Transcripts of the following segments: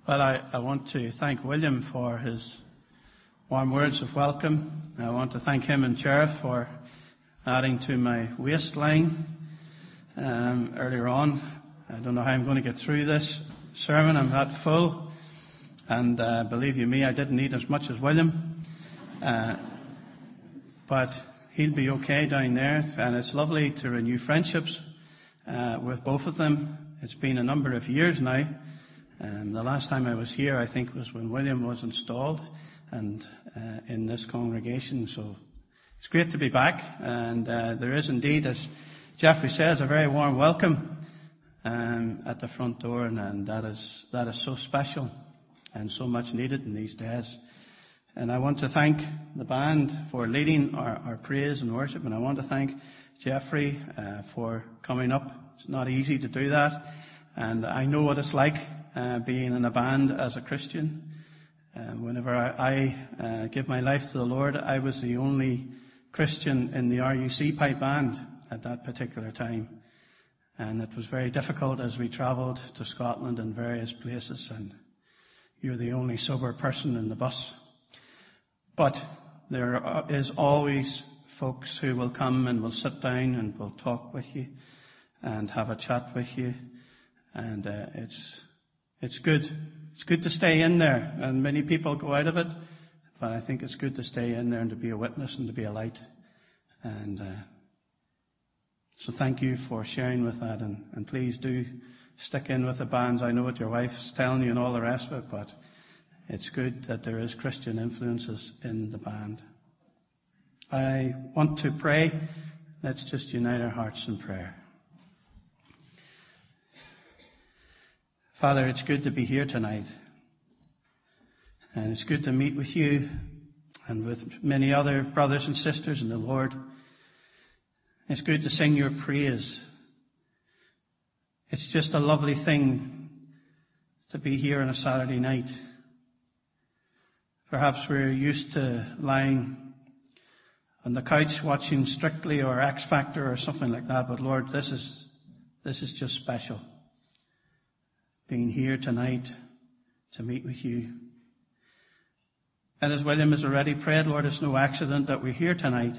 Well, I want to thank William for his warm words of welcome. I want to thank him and Sheriff for adding to my waistline earlier on. I don't know how I'm going to get through this sermon. I'm that full. And believe you me, I didn't eat as much as William. But he'll be okay down there. And it's lovely to renew friendships with both of them. It's been a number of years now. The last time I was here, I think, was when William was installed and in this congregation. So it's great to be back. And there is indeed, as Jeffrey says, a very warm welcome at the front door. And that is so special and so much needed in these days. And I want to thank the band for leading our praise and worship. And I want to thank Jeffrey for coming up. It's not easy to do that. And I know what it's like being in a band as a Christian. Whenever I give my life to the Lord, I was the only Christian in the RUC pipe band at that particular time. And it was very difficult as we travelled to Scotland and various places, and you're the only sober person in the bus. But there is always folks who will come and will sit down and will talk with you and have a chat with you. And it's good. It's good to stay in there. And many people go out of it. But I think it's good to stay in there and to be a witness and to be a light. And so thank you for sharing with that. And please do stick in with the bands. I know what your wife's telling you and all the rest of it. But it's good that there is Christian influences in the band. I want to pray. Let's just unite our hearts in prayer. Father, it's good to be here tonight. And it's good to meet with you and with many other brothers and sisters in the Lord. It's good to sing your praise. It's just a lovely thing to be here on a Saturday night. Perhaps we're used to lying on the couch watching Strictly or X Factor or something like that. But Lord, this is just special. Being here tonight to meet with you. And as William has already prayed, Lord, it's no accident that we're here tonight.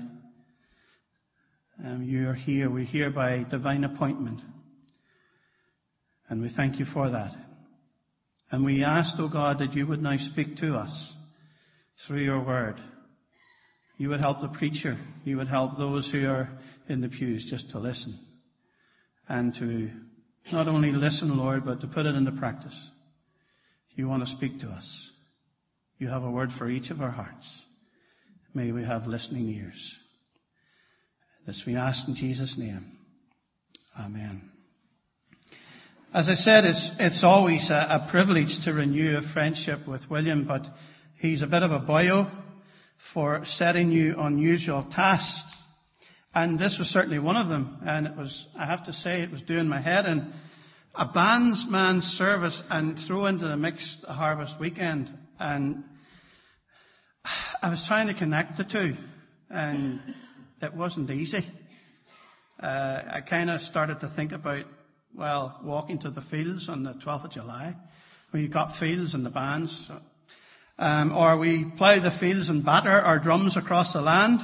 You are here. We're here by divine appointment. And we thank you for that. And we ask, O God, that you would now speak to us through your word. You would help the preacher. You would help those who are in the pews just to listen and to not only listen, Lord, but to put it into practice. You want to speak to us. You have a word for each of our hearts. May we have listening ears. This we ask in Jesus' name. Amen. As I said, it's always a privilege to renew a friendship with William, but he's a bit of a boyo for setting you unusual tasks. And this was certainly one of them. And it was, I have to say, it was doing my head in. A bandsman service and throw into the mix a harvest weekend. And I was trying to connect the two. And it wasn't easy. I kind of started to think about, well, walking to the fields on the 12th of July. Where you got fields and the bands. Or we plough the fields and batter our drums across the land.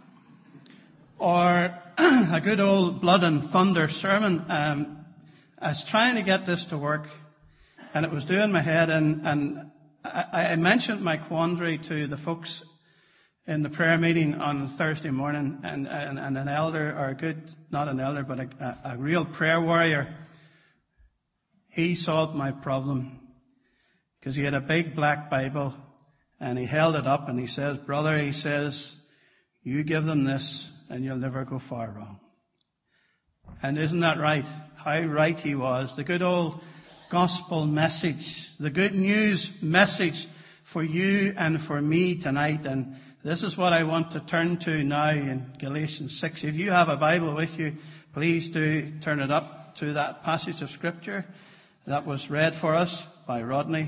Or a good old blood and thunder sermon. I was trying to get this to work, and it was doing my head. And I mentioned my quandary to the folks in the prayer meeting on Thursday morning, and an elder, or a good, not an elder, but a real prayer warrior. He solved my problem because he had a big black Bible, and he held it up, and he says, "Brother," he says, "you give them this, and you'll never go far wrong." And isn't that right? How right he was. The good old gospel message, the good news message for you and for me tonight. And this is what I want to turn to now in Galatians 6. If you have a Bible with you, please do turn it up to that passage of Scripture that was read for us by Rodney.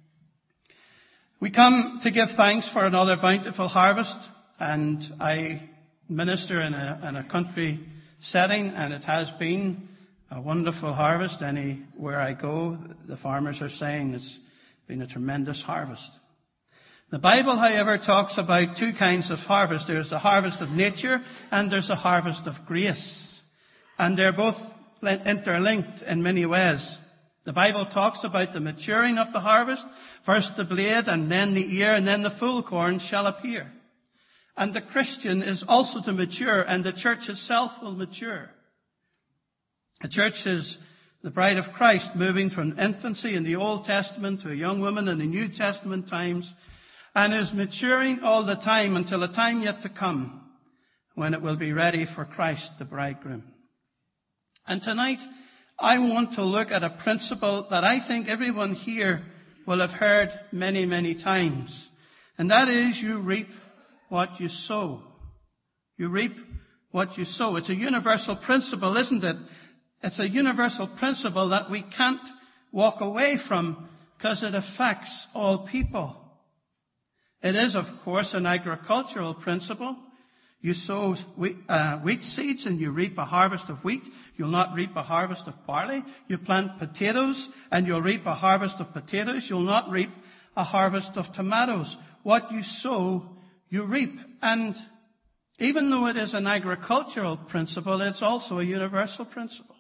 We come to give thanks for another bountiful harvest, and I minister in a country setting, and it has been a wonderful harvest. Anywhere I go, the farmers are saying it's been a tremendous harvest. The Bible, however, talks about two kinds of harvest. There's the harvest of nature and there's a harvest of grace. And they're both interlinked in many ways. The Bible talks about the maturing of the harvest. First the blade and then the ear and then the full corn shall appear. And the Christian is also to mature and the church itself will mature. The church is the bride of Christ, moving from infancy in the Old Testament to a young woman in the New Testament times, and is maturing all the time until a time yet to come when it will be ready for Christ the bridegroom. And tonight, I want to look at a principle that I think everyone here will have heard many, many times. And that is, you reap what you sow. You reap what you sow. It's a universal principle, isn't it? It's a universal principle that we can't walk away from because it affects all people. It is, of course, an agricultural principle. You sow wheat seeds and you reap a harvest of wheat. You'll not reap a harvest of barley. You plant potatoes and you'll reap a harvest of potatoes. You'll not reap a harvest of tomatoes. What you sow, you reap. And even though it is an agricultural principle, it's also a universal principle.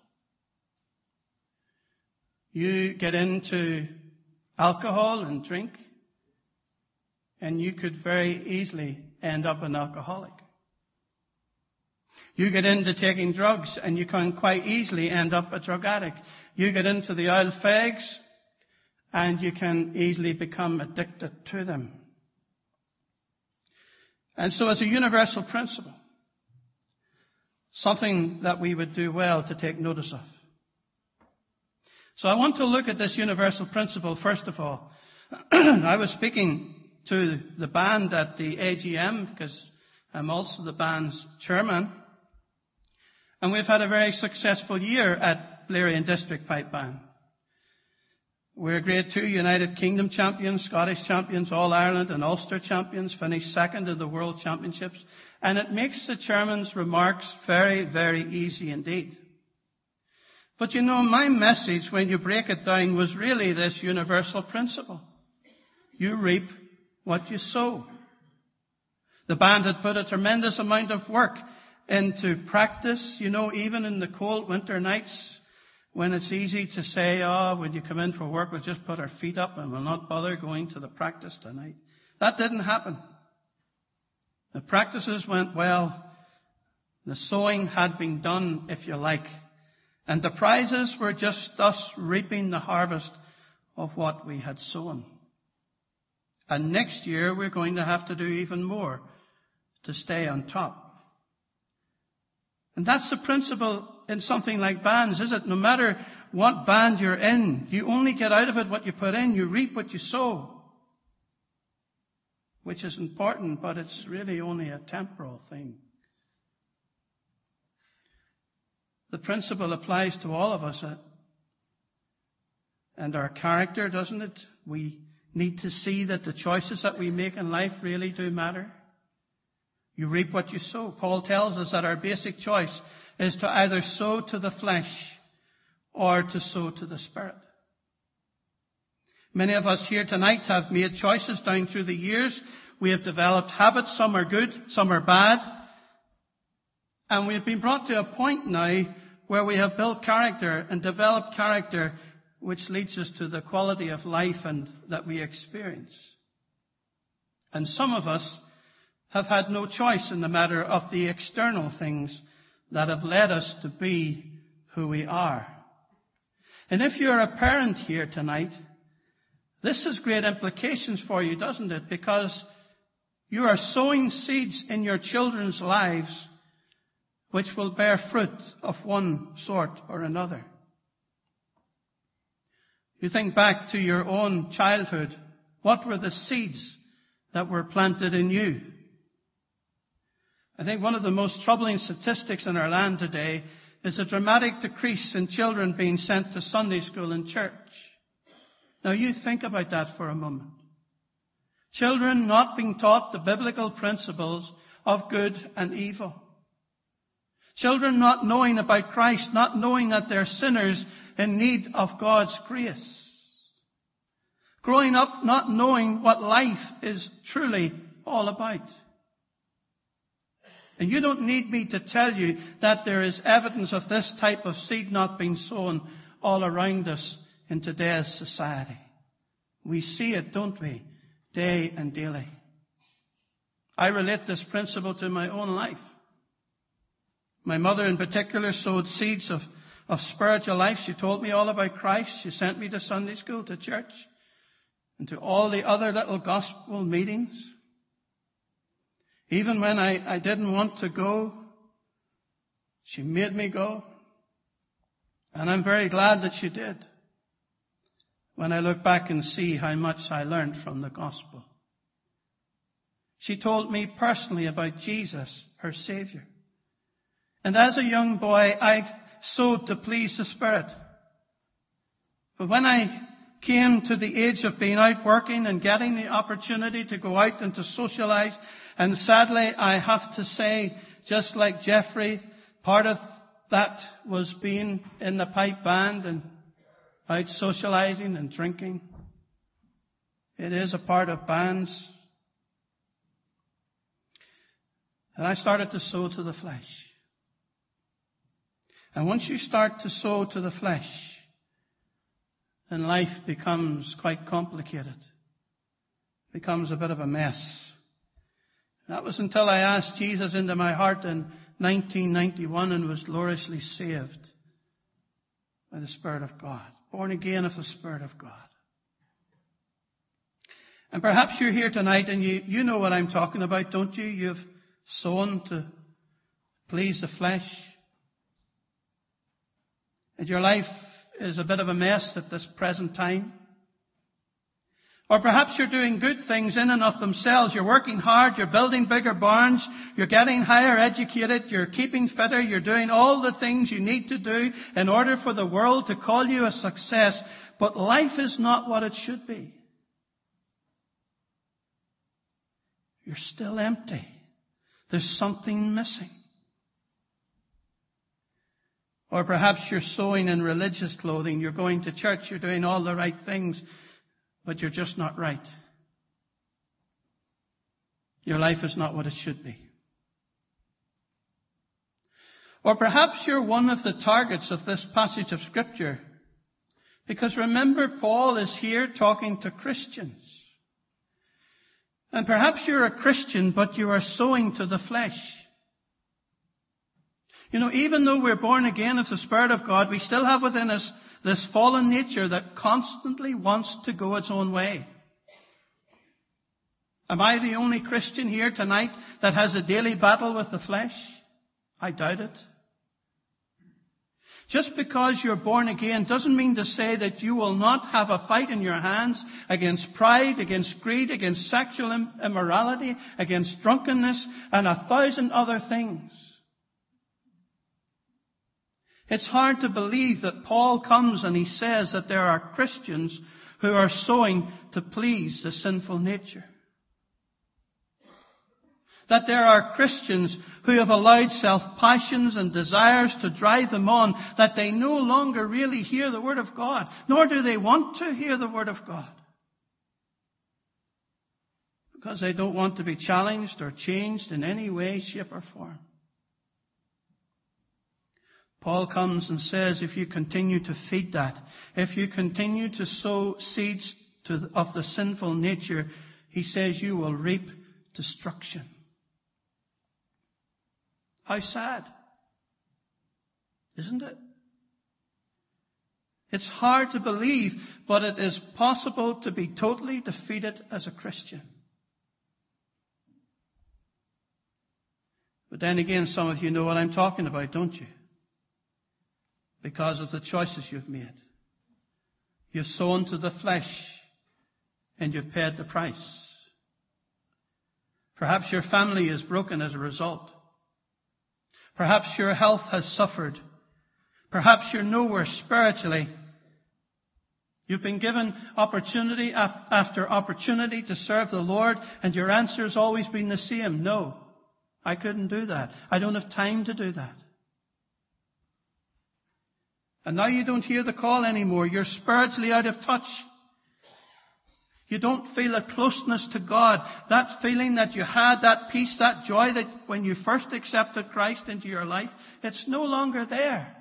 You get into alcohol and drink, and you could very easily end up an alcoholic. You get into taking drugs, and you can quite easily end up a drug addict. You get into the oil fags, and you can easily become addicted to them. And so it's a universal principle, something that we would do well to take notice of. So I want to look at this universal principle first of all. I was speaking to the band at the AGM because I'm also the band's chairman. And we've had a very successful year at Blairian District Pipe Band. We're Grade 2 United Kingdom champions, Scottish champions, All-Ireland and Ulster champions, finished second in the World Championships. And it makes the chairman's remarks very, very easy indeed. But you know, my message, when you break it down, was really this universal principle. You reap what you sow. The band had put a tremendous amount of work into practice, you know, even in the cold winter nights when it's easy to say, when you come in for work, we'll just put our feet up and we'll not bother going to the practice tonight. That didn't happen. The practices went well. The sowing had been done, if you like. And the prizes were just us reaping the harvest of what we had sown. And next year we're going to have to do even more to stay on top. And that's the principle in something like bands, is it? No matter what band you're in, you only get out of it what you put in. You reap what you sow. Which is important, but it's really only a temporal thing. The principle applies to all of us and our character, doesn't it? We need to see that the choices that we make in life really do matter. You reap what you sow. Paul tells us that our basic choice is to either sow to the flesh or to sow to the Spirit. Many of us here tonight have made choices down through the years. We have developed habits. Some are good, some are bad. And we have been brought to a point now where we have built character and developed character which leads us to the quality of life and that we experience. And some of us have had no choice in the matter of the external things that have led us to be who we are. And if you're a parent here tonight, this has great implications for you, doesn't it? Because you are sowing seeds in your children's lives which will bear fruit of one sort or another. You think back to your own childhood. What were the seeds that were planted in you? I think one of the most troubling statistics in our land today is a dramatic decrease in children being sent to Sunday school and church. Now you think about that for a moment. Children not being taught the biblical principles of good and evil. Children not knowing about Christ, not knowing that they're sinners in need of God's grace. Growing up not knowing what life is truly all about. And you don't need me to tell you that there is evidence of this type of seed not being sown all around us in today's society. We see it, don't we? Day and daily. I relate this principle to my own life. My mother in particular sowed seeds of spiritual life. She told me all about Christ. She sent me to Sunday school, to church, and to all the other little gospel meetings. Even when I didn't want to go, she made me go. And I'm very glad that she did. When I look back and see how much I learned from the gospel. She told me personally about Jesus, her Savior. And as a young boy, I sowed to please the Spirit. But when I came to the age of being out working and getting the opportunity to go out and to socialize, and sadly, I have to say, just like Jeffrey, part of that was being in the pipe band and out socializing and drinking. It is a part of bands. And I started to sow to the flesh. And once you start to sow to the flesh, then life becomes quite complicated. It becomes a bit of a mess. That was until I asked Jesus into my heart in 1991 and was gloriously saved by the Spirit of God. Born again of the Spirit of God. And perhaps you're here tonight and you know what I'm talking about, don't you? You've sown to please the flesh. And your life is a bit of a mess at this present time. Or perhaps you're doing good things in and of themselves. You're working hard, you're building bigger barns, you're getting higher educated, you're keeping fitter, you're doing all the things you need to do in order for the world to call you a success. But life is not what it should be. You're still empty. There's something missing. Or perhaps you're sewing in religious clothing, you're going to church, you're doing all the right things, but you're just not right. Your life is not what it should be. Or perhaps you're one of the targets of this passage of Scripture. Because remember, Paul is here talking to Christians. And perhaps you're a Christian, but you are sowing to the flesh. You know, even though we're born again of the Spirit of God, we still have within us this fallen nature that constantly wants to go its own way. Am I the only Christian here tonight that has a daily battle with the flesh? I doubt it. Just because you're born again doesn't mean to say that you will not have a fight in your hands against pride, against greed, against sexual immorality, against drunkenness, and 1,000 other things. It's hard to believe that Paul comes and he says that there are Christians who are sowing to please the sinful nature. That there are Christians who have allowed self-passions and desires to drive them on, that they no longer really hear the Word of God, nor do they want to hear the Word of God. Because they don't want to be challenged or changed in any way, shape or form. Paul comes and says, if you continue to feed that, if you continue to sow seeds of the sinful nature, he says you will reap destruction. How sad, isn't it? It's hard to believe, but it is possible to be totally defeated as a Christian. But then again, some of you know what I'm talking about, don't you? Because of the choices you've made. You've sown to the flesh and you've paid the price. Perhaps your family is broken as a result. Perhaps your health has suffered. Perhaps you're nowhere spiritually. You've been given opportunity after opportunity to serve the Lord, and your answer has always been the same. No, I couldn't do that. I don't have time to do that. And now you don't hear the call anymore. You're spiritually out of touch. You don't feel a closeness to God. That feeling that you had, that peace, that joy that when you first accepted Christ into your life, it's no longer there.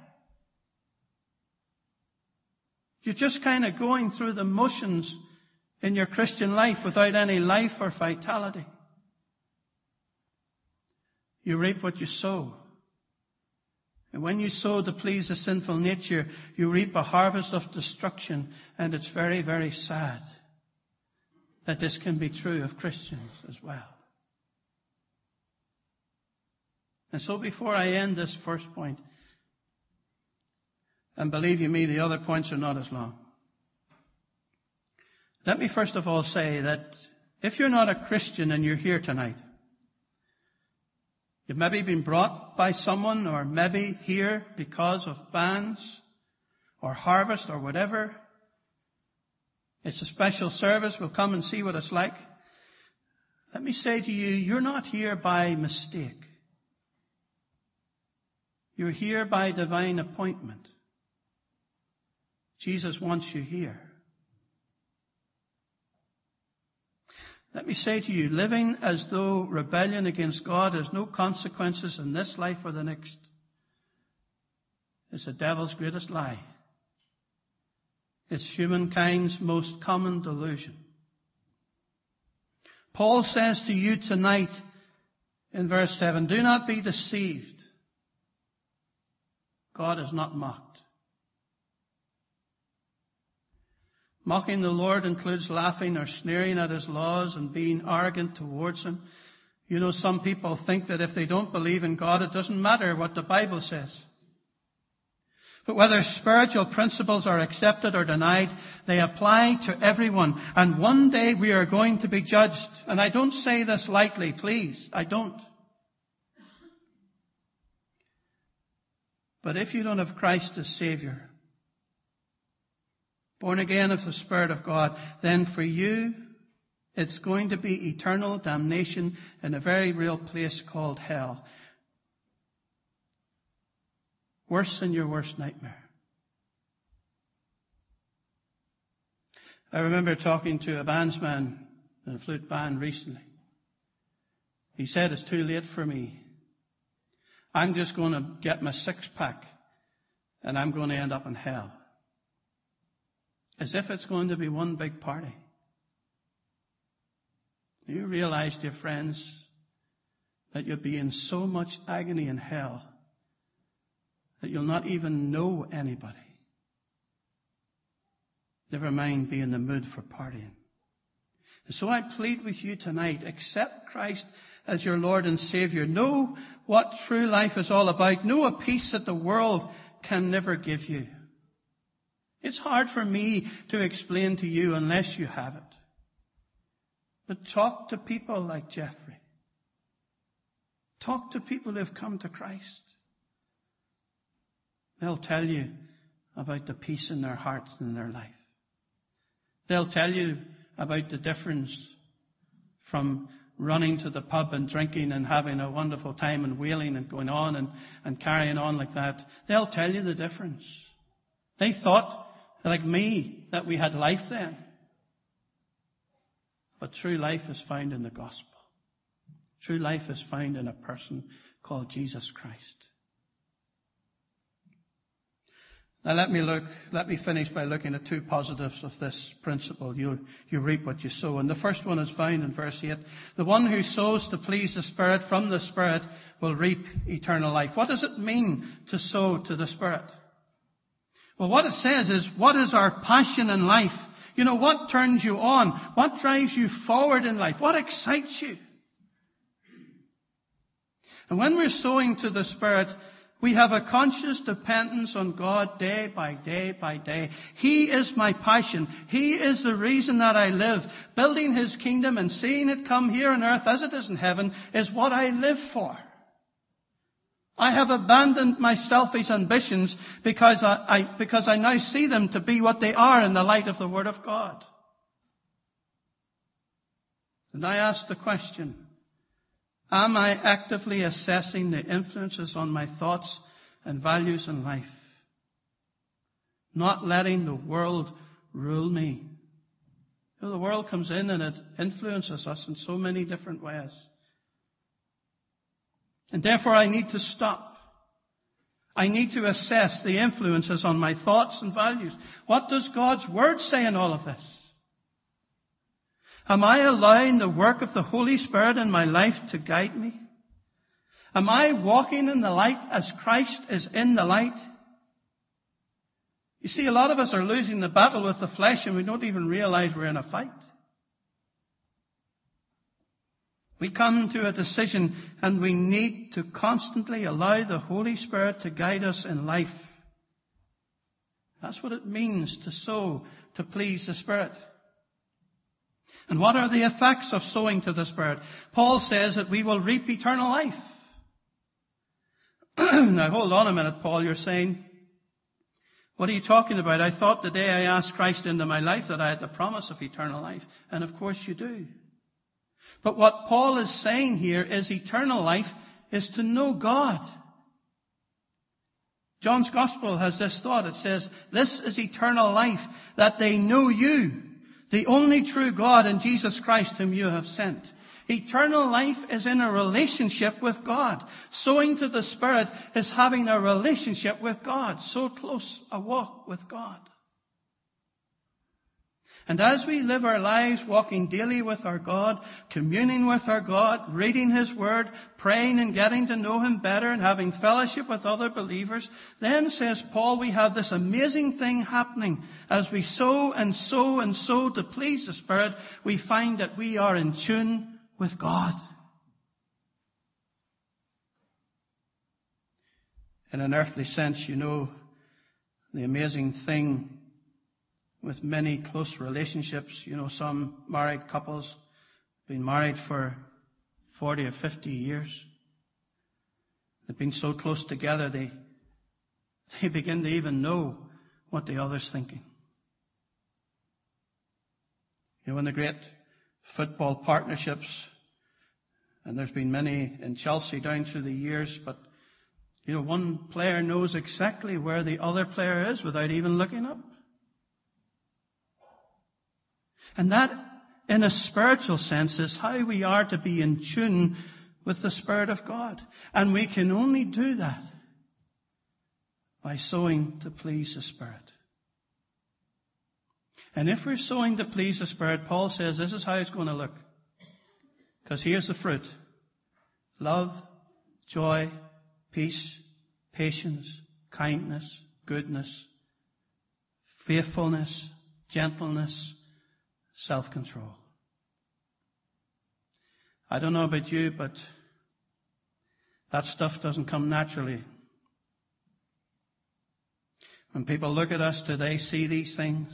You're just kind of going through the motions in your Christian life without any life or vitality. You reap what you sow. And when you sow to please the sinful nature, you reap a harvest of destruction. And it's very, very sad that this can be true of Christians as well. And so before I end this first point, and believe you me, the other points are not as long. Let me first of all say that if you're not a Christian and you're here tonight, you've maybe been brought by someone, or maybe here because of bands or harvest or whatever. It's a special service. We'll come and see what it's like. Let me say to you, you're not here by mistake. You're here by divine appointment. Jesus wants you here. Let me say to you, living as though rebellion against God has no consequences in this life or the next is the devil's greatest lie. It's humankind's most common delusion. Paul says to you tonight in verse 7, do not be deceived. God is not mocked. Mocking the Lord includes laughing or sneering at His laws and being arrogant towards Him. You know, some people think that if they don't believe in God, it doesn't matter what the Bible says. But whether spiritual principles are accepted or denied, they apply to everyone. And one day we are going to be judged. And I don't say this lightly, please. I don't. But if you don't have Christ as Savior, born again of the Spirit of God, then for you, it's going to be eternal damnation in a very real place called hell. Worse than your worst nightmare. I remember talking to a bandsman in a flute band recently. He said, it's too late for me. I'm just going to get my six-pack and I'm going to end up in hell. As if it's going to be one big party. Do you realize, dear friends, that you'll be in so much agony in hell that you'll not even know anybody? Never mind be in the mood for partying. And so I plead with you tonight, accept Christ as your Lord and Savior. Know what true life is all about. Know a peace that the world can never give you. It's hard for me to explain to you unless you have it. But talk to people like Jeffrey. Talk to people who have come to Christ. They'll tell you about the peace in their hearts and in their life. They'll tell you about the difference from running to the pub and drinking and having a wonderful time and wailing and going on and carrying on like that. They'll tell you the difference. They thought, like me, that we had life then. But true life is found in the gospel. True life is found in a person called Jesus Christ. Now let me finish by looking at two positives of this principle. You reap what you sow. And the first one is found in verse 8. The one who sows to please the Spirit from the Spirit will reap eternal life. What does it mean to sow to the Spirit? Well, what it says is, what is our passion in life? You know, what turns you on? What drives you forward in life? What excites you? And when we're sowing to the Spirit, we have a conscious dependence on God day by day by day. He is my passion. He is the reason that I live. Building His kingdom and seeing it come here on earth as it is in heaven is what I live for. I have abandoned my selfish ambitions because I now see them to be what they are in the light of the Word of God. And I ask the question, am I actively assessing the influences on my thoughts and values in life? Not letting the world rule me. The world comes in and it influences us in so many different ways. And therefore I need to stop. I need to assess the influences on my thoughts and values. What does God's Word say in all of this? Am I allowing the work of the Holy Spirit in my life to guide me? Am I walking in the light as Christ is in the light? You see, a lot of us are losing the battle with the flesh and we don't even realize we're in a fight. We come to a decision and we need to constantly allow the Holy Spirit to guide us in life. That's what it means to sow, to please the Spirit. And what are the effects of sowing to the Spirit? Paul says that we will reap eternal life. Now hold on a minute, Paul, you're saying, what are you talking about? I thought the day I asked Christ into my life that I had the promise of eternal life. And of course you do. But what Paul is saying here is eternal life is to know God. John's Gospel has this thought. It says, this is eternal life, that they know you, the only true God, and Jesus Christ whom you have sent. Eternal life is in a relationship with God. Sowing to the Spirit is having a relationship with God. So close a walk with God. And as we live our lives walking daily with our God, communing with our God, reading His Word, praying and getting to know Him better and having fellowship with other believers, then, says Paul, we have this amazing thing happening. As we sow and sow and sow to please the Spirit, we find that we are in tune with God. In an earthly sense, you know, the amazing thing with many close relationships, you know, some married couples been married for 40 or 50 years. They've been so close together, they begin to even know what the other's thinking. You know, in the great football partnerships, and there's been many in Chelsea down through the years, but, you know, one player knows exactly where the other player is without even looking up. And that, in a spiritual sense, is how we are to be in tune with the Spirit of God. And we can only do that by sowing to please the Spirit. And if we're sowing to please the Spirit, Paul says this is how it's going to look. Because here's the fruit. Love, joy, peace, patience, kindness, goodness, faithfulness, gentleness, self-control. I don't know about you, but that stuff doesn't come naturally. When people look at us, do they see these things?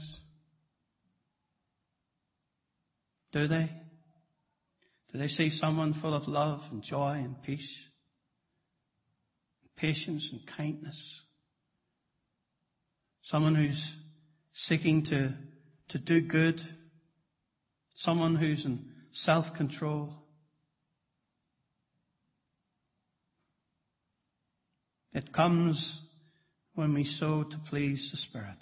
Do they? Do they see someone full of love and joy and peace, patience and kindness? Someone who's seeking to do good. Someone who's in self-control. It comes when we sow to please the Spirit.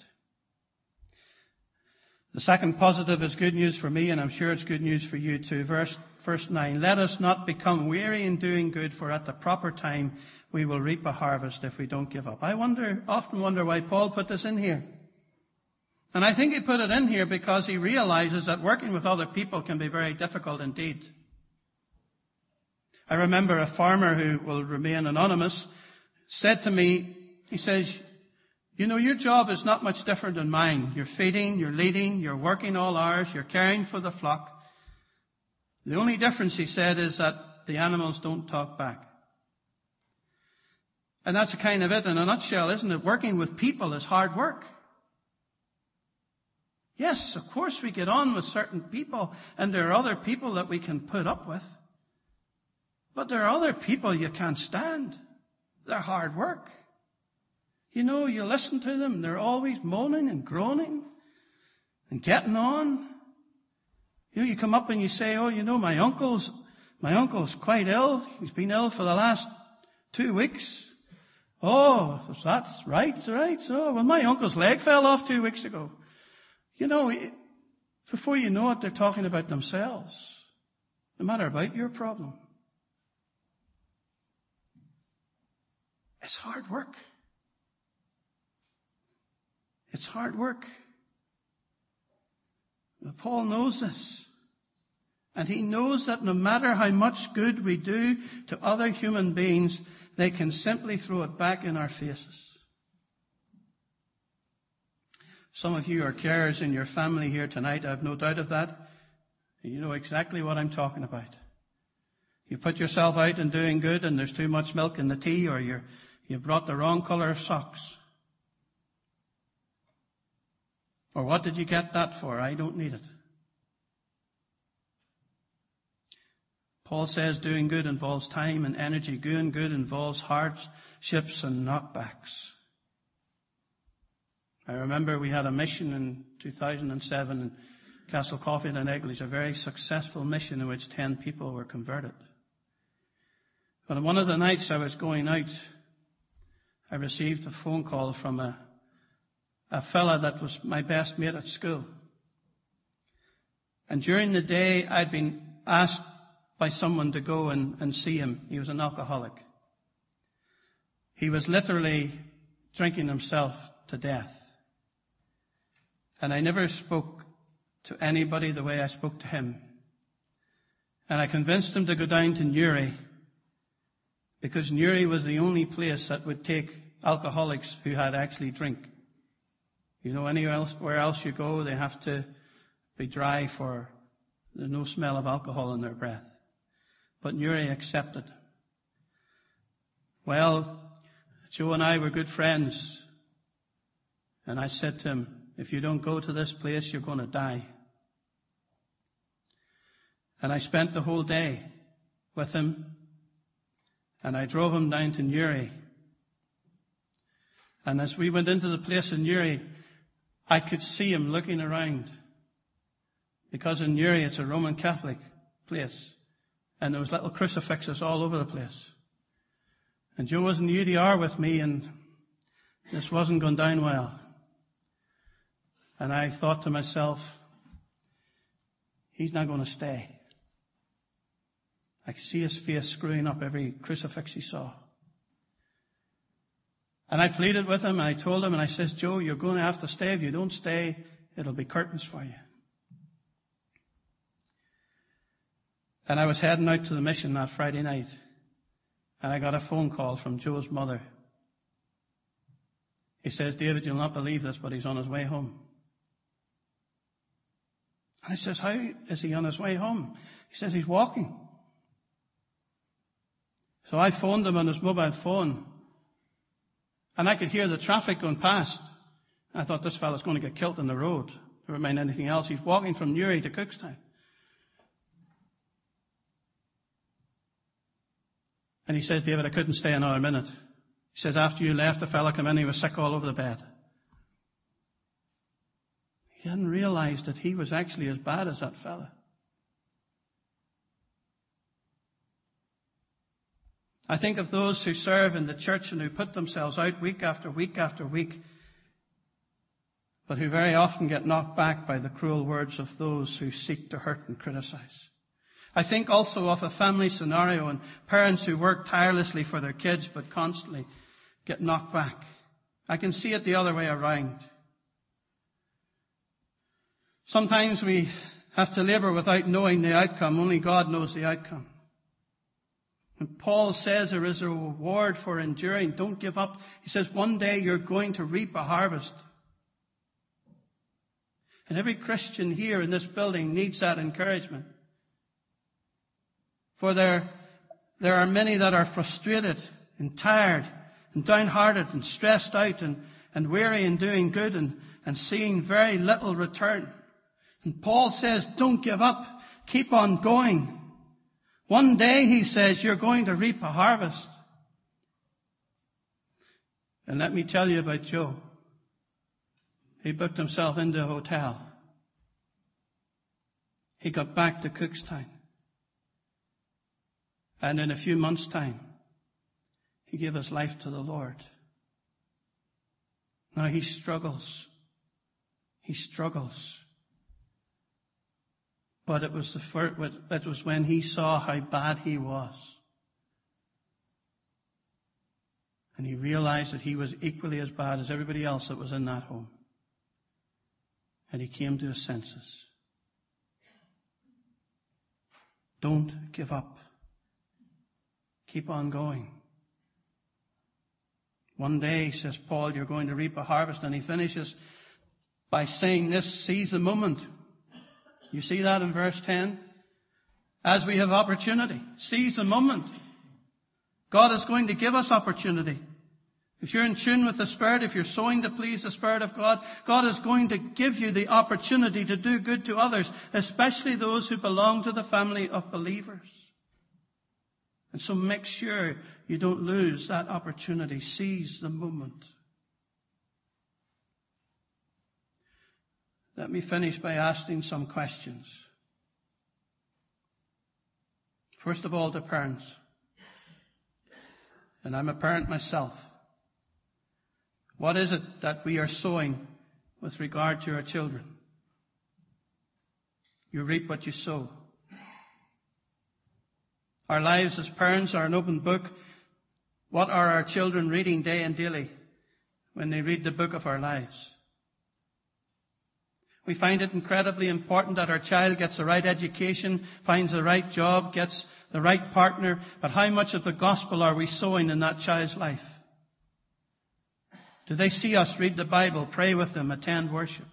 The second positive is good news for me, and I'm sure it's good news for you too. Verse 9, let us not become weary in doing good, for at the proper time we will reap a harvest if we don't give up. I often wonder why Paul put this in here. And I think he put it in here because he realizes that working with other people can be very difficult indeed. I remember a farmer who will remain anonymous said to me, he says, you know, your job is not much different than mine. You're feeding, you're leading, you're working all hours, you're caring for the flock. The only difference, he said, is that the animals don't talk back. And that's kind of it in a nutshell, isn't it? Working with people is hard work. Yes, of course we get on with certain people, and there are other people that we can put up with. But there are other people you can't stand. They're hard work. You know, you listen to them, they're always moaning and groaning and getting on. You know, you come up and you say, oh, you know, my uncle's quite ill. He's been ill for the last 2 weeks. Oh, that's right. So, well, my uncle's leg fell off 2 weeks ago. You know, Before you know it, they're talking about themselves, no matter about your problem. It's hard work. It's hard work. But Paul knows this. And he knows that no matter how much good we do to other human beings, they can simply throw it back in our faces. Some of you are carers in your family here tonight. I have no doubt of that. You know exactly what I'm talking about. You put yourself out in doing good and there's too much milk in the tea, or you brought the wrong colour of socks. Or what did you get that for? I don't need it. Paul says doing good involves time and energy. Doing good involves hardships and knockbacks. I remember we had a mission in 2007 in Castlecoffin and Eglise, a very successful mission in which 10 people were converted. But on one of the nights I was going out, I received a phone call from a fella that was my best mate at school. And during the day I'd been asked by someone to go and see him. He was an alcoholic. He was literally drinking himself to death. And I never spoke to anybody the way I spoke to him. And I convinced him to go down to Newry, because Newry was the only place that would take alcoholics who had actually drink. You know, anywhere else you go, they have to be dry, for there's no smell of alcohol in their breath. But Newry accepted. Well, Joe and I were good friends. And I said to him, if you don't go to this place, you're going to die. And I spent the whole day with him. And I drove him down to Newry. And as we went into the place in Newry, I could see him looking around. Because in Newry, it's a Roman Catholic place. And there was little crucifixes all over the place. And Joe was in the UDR with me, and this wasn't going down well. And I thought to myself, he's not going to stay. I could see his face screwing up every crucifix he saw. And I pleaded with him, and I told him, and I says, Joe, you're going to have to stay. If you don't stay, it'll be curtains for you. And I was heading out to the mission that Friday night, and I got a phone call from Joe's mother. He says, David, you'll not believe this, but he's on his way home. I says, how is he on his way home? He says, he's walking. So I phoned him on his mobile phone, and I could hear the traffic going past. I thought, this fella's going to get killed on the road. Never mind anything else. He's walking from Newry to Cookstown. And he says, David, I couldn't stay another minute. He says, after you left, a fella came in, he was sick all over the bed. He hadn't realized that he was actually as bad as that fella. I think of those who serve in the church and who put themselves out week after week after week, but who very often get knocked back by the cruel words of those who seek to hurt and criticize. I think also of a family scenario and parents who work tirelessly for their kids but constantly get knocked back. I can see it the other way around. Sometimes we have to labour without knowing the outcome. Only God knows the outcome. And Paul says there is a reward for enduring. Don't give up. He says one day you're going to reap a harvest. And every Christian here in this building needs that encouragement. For there are many that are frustrated and tired and downhearted and stressed out and weary in doing good and seeing very little return. And Paul says, don't give up. Keep on going. One day, he says, you're going to reap a harvest. And let me tell you about Joe. He booked himself into a hotel. He got back to Cookstown. And in a few months' time, he gave his life to the Lord. Now he struggles. He struggles. But it was when he saw how bad he was. And he realized that he was equally as bad as everybody else that was in that home. And he came to his senses. Don't give up. Keep on going. One day, says Paul, you're going to reap a harvest. And he finishes by saying this, seize the moment. You see that in verse 10? As we have opportunity, seize the moment. God is going to give us opportunity. If you're in tune with the Spirit, if you're sowing to please the Spirit of God, God is going to give you the opportunity to do good to others, especially those who belong to the family of believers. And so make sure you don't lose that opportunity. Seize the moment. Let me finish by asking some questions. First of all, to parents. And I'm a parent myself. What is it that we are sowing with regard to our children? You reap what you sow. Our lives as parents are an open book. What are our children reading day and daily when they read the book of our lives? We find it incredibly important that our child gets the right education, finds the right job, gets the right partner. But how much of the gospel are we sowing in that child's life? Do they see us read the Bible, pray with them, attend worship?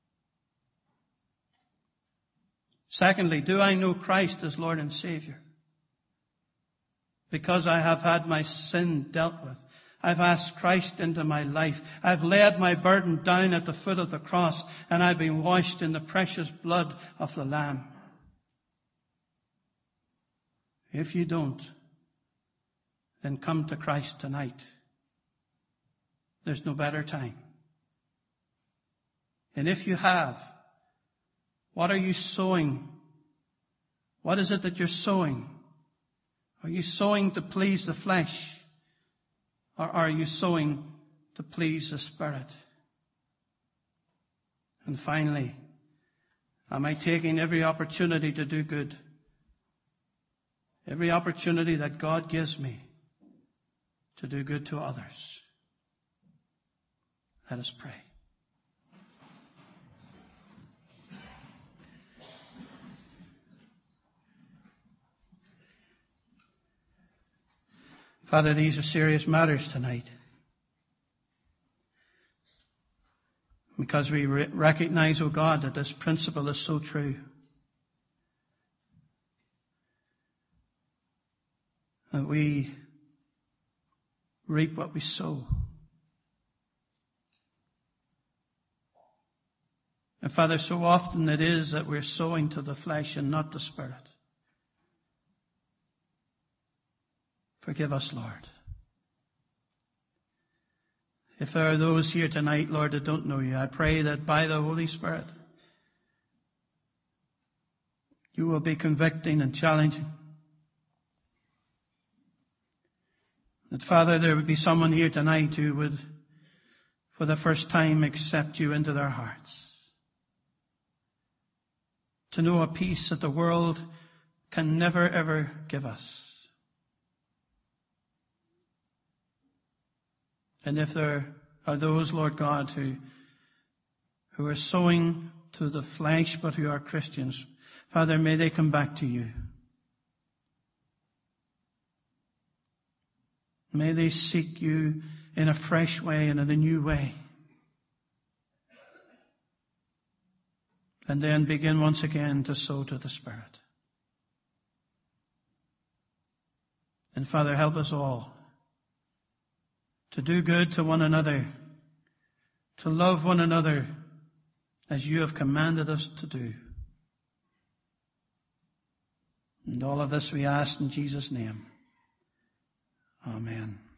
Secondly, do I know Christ as Lord and Savior? Because I have had my sin dealt with. I've asked Christ into my life. I've laid my burden down at the foot of the cross, and I've been washed in the precious blood of the Lamb. If you don't, then come to Christ tonight. There's no better time. And if you have, what are you sowing? What is it that you're sowing? Are you sowing to please the flesh? Or are you sowing to please the Spirit? And finally, am I taking every opportunity to do good? Every opportunity that God gives me to do good to others. Let us pray. Father, these are serious matters tonight. Because we recognize, O God, that this principle is so true. That we reap what we sow. And Father, so often it is that we're sowing to the flesh and not the Spirit. Forgive us, Lord. If there are those here tonight, Lord, that don't know you, I pray that by the Holy Spirit, you will be convicting and challenging. That, Father, there would be someone here tonight who would, for the first time, accept you into their hearts. To know a peace that the world can never, ever give us. And if there are those, Lord God, who are sowing to the flesh but who are Christians, Father, may they come back to you. May they seek you in a fresh way and in a new way. And then begin once again to sow to the Spirit. And Father, help us all to do good to one another, to love one another as you have commanded us to do. And all of this we ask in Jesus' name. Amen.